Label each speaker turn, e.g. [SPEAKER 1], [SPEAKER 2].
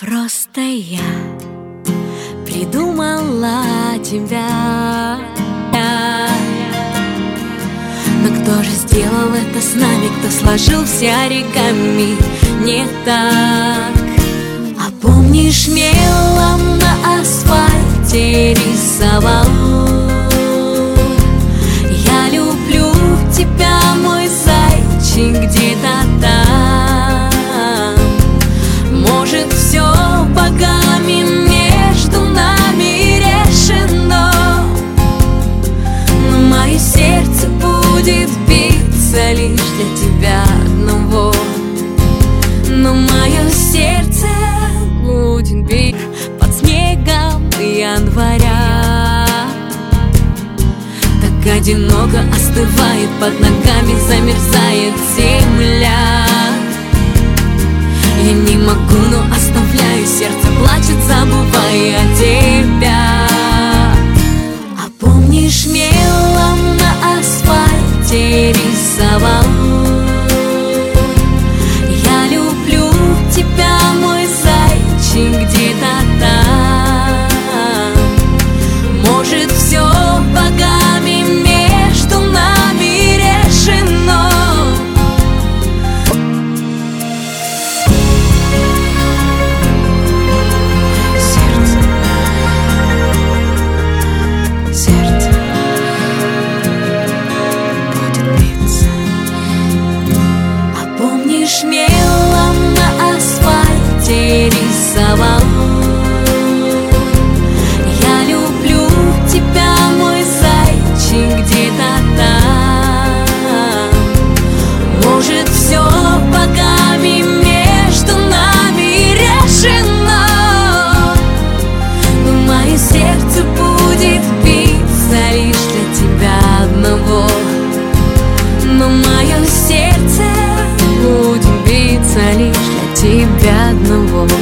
[SPEAKER 1] Просто я придумала тебя. Но кто же сделал это с нами? Кто сложил все оригами не так? А помнишь, мелом на асфальте рисовал: я люблю тебя, мой зайчик, где-то там. Может, все богами между нами решено, но мое сердце будет биться лишь для тебя одного. Но мое сердце будет бить под снегом января. Так одиноко остывает под ногами, замерзает земля. Я не могу, но оставляю, сердце плачет, забывая тебя. А помнишь, мелом на асфальте рисовал: я люблю тебя, мой зайчик, где-то там. Может, все богами между нами решено. Мелом на асфальте рисовал: я люблю тебя, мой зайчик, где-то там. Может, все богами между нами решено, но мое сердце будет биться лишь для тебя одного. Но мое сердце будет биться лишь для тебя одного.